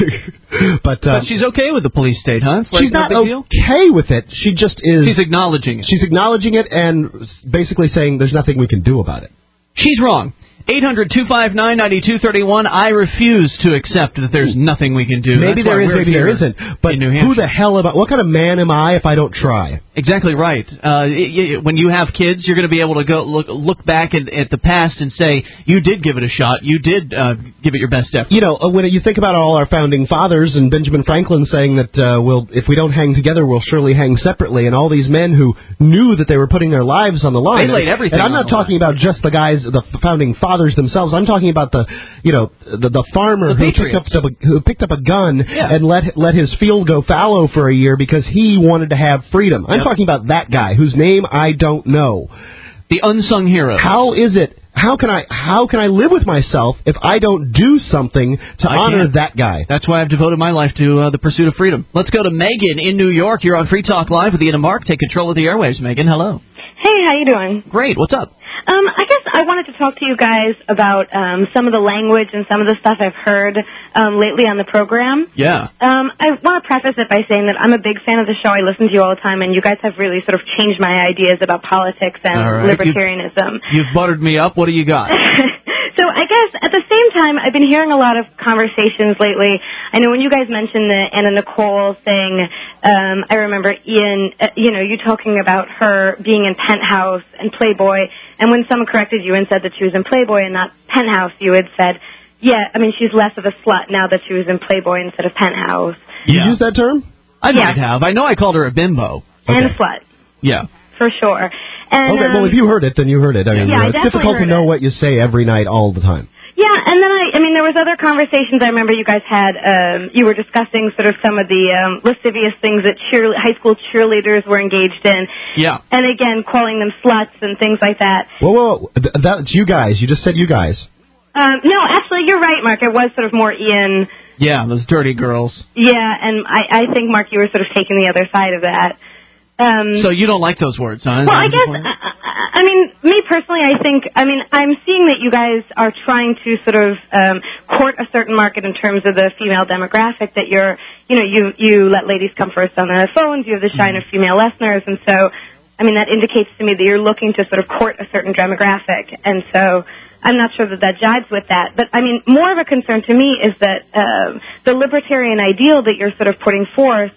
but uh, But she's okay with the police state, huh? It's like she's no not big deal? okay with it. She just is. She's acknowledging it. She's acknowledging it and basically saying there's nothing we can do about it. She's wrong. eight hundred two five nine nine two three one. I refuse to accept that there's nothing we can do. Maybe That's why there is, we're maybe there here isn't. But in New who Hampshire. the hell about? What kind of man am I if I don't try? Exactly right. Uh, y- y- when you have kids, you're going to be able to go look look back at, at the past and say you did give it a shot. You did uh, give it your best effort. You know, uh, when you think about all our founding fathers and Benjamin Franklin saying that uh, we'll, if we don't hang together, we'll surely hang separately, and all these men who knew that they were putting their lives on the line. They laid And- everything And I'm on not the talking about just the guys, the founding fathers themselves. I'm talking about the, you know, the, the farmer The who picked up patriots. the, who picked up a gun Yeah. and let let his field go fallow for a year because he wanted to have freedom. I'm Yep. talking about that guy whose name I don't know. The unsung heroes. How is it? How can I how can I live with myself if I don't do something to I honor can't. that guy? That's why I've devoted my life to uh, the pursuit of freedom. Let's go to Megan in New York. You're on Free Talk Live with Ian and Mark. Take control of the airwaves, Megan. Hello. Hey, how you doing? Great. What's up? Um, I guess I wanted to talk to you guys about um, some of the language and some of the stuff I've heard um, lately on the program. Yeah. Um, I want to preface it by saying that I'm a big fan of the show. I listen to you all the time, and you guys have really sort of changed my ideas about politics and All right. libertarianism. You've, you've buttered me up. What do you got? So I guess at the same time, I've been hearing a lot of conversations lately. I know when you guys mentioned the Anna Nicole thing, um, I remember Ian, uh, you know, you talking about her being in Penthouse and Playboy, and when someone corrected you and said that she was in Playboy and not Penthouse, you had said, yeah, I mean, she's less of a slut now that she was in Playboy instead of Penthouse. You use that term? I Yeah. might have. I know I called her a bimbo. And a slut, Yeah. for sure. And, okay, well, um, if you heard it, then you heard it. I mean, Yeah, you know, I it's definitely difficult to heard know what you say every night all the time. Yeah, and then I, I mean, there was other conversations I remember you guys had. Um, you were discussing sort of some of the um, lascivious things that cheer, high school cheerleaders were engaged in. Yeah. And again, calling them sluts and things like that. Whoa, whoa, th- that's you guys. You just said you guys. Um, no, actually, you're right, Mark. It was sort of more Ian. Yeah, those dirty girls. Yeah, and I, I think, Mark, you were sort of taking the other side of that. Um, So you don't like those words, huh? Is Well, that I what guess, you're I, I I mean, me personally, I think, I mean, I'm seeing that you guys are trying to sort of um, court a certain market in terms of the female demographic, that you're, you know, you, you let ladies come first on the phones, you have the shine of female listeners, and so, I mean, that indicates to me that you're looking to sort of court a certain demographic, and so I'm not sure that that jives with that. But, I mean, more of a concern to me is that uh, the libertarian ideal that you're sort of putting forth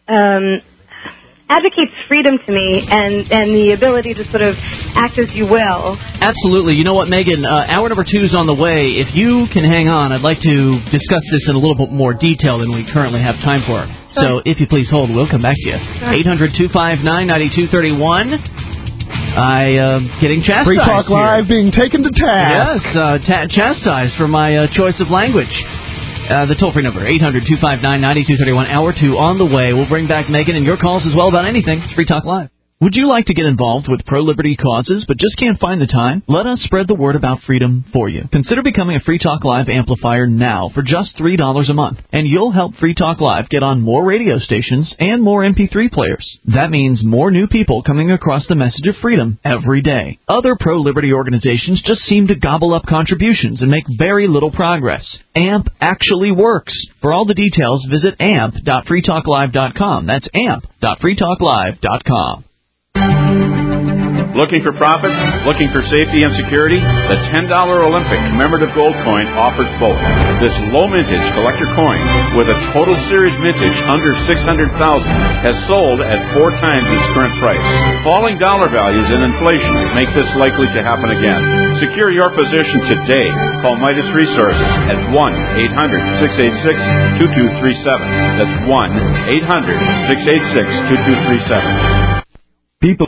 um, advocates freedom to me and, and the ability to sort of act as you will. Absolutely. You know what, Megan? Uh, hour number two is on the way. If you can hang on, I'd like to discuss this in a little bit more detail than we currently have time for. So if you please hold, we'll come back to you. eight hundred two five nine nine two three one. I am uh, getting chastised Free Talk here. Live being taken to task. Yes, uh, ta- chastised for my uh, choice of language. Uh, the toll-free number, eight hundred two five nine nine two three one. Hour two on the way. We'll bring back Megan and your calls as well about anything. It's Free Talk Live. Would you like to get involved with pro-liberty causes but just can't find the time? Let us spread the word about freedom for you. Consider becoming a Free Talk Live amplifier now for just three dollars a month, and you'll help Free Talk Live get on more radio stations and more M P three players. That means more new people coming across the message of freedom every day. Other pro-liberty organizations just seem to gobble up contributions and make very little progress. A M P actually works. For all the details, visit amp dot free talk live dot com. That's amp dot free talk live dot com. Looking for profits? Looking for safety and security? The ten dollar Olympic commemorative gold coin offers both. This low mintage collector coin with a total series mintage under six hundred thousand has sold at four times its current price. Falling dollar values and inflation make this likely to happen again. Secure your position today. Call Midas Resources at one eight hundred six eight six two two three seven. That's one eight hundred six eight six two two three seven. People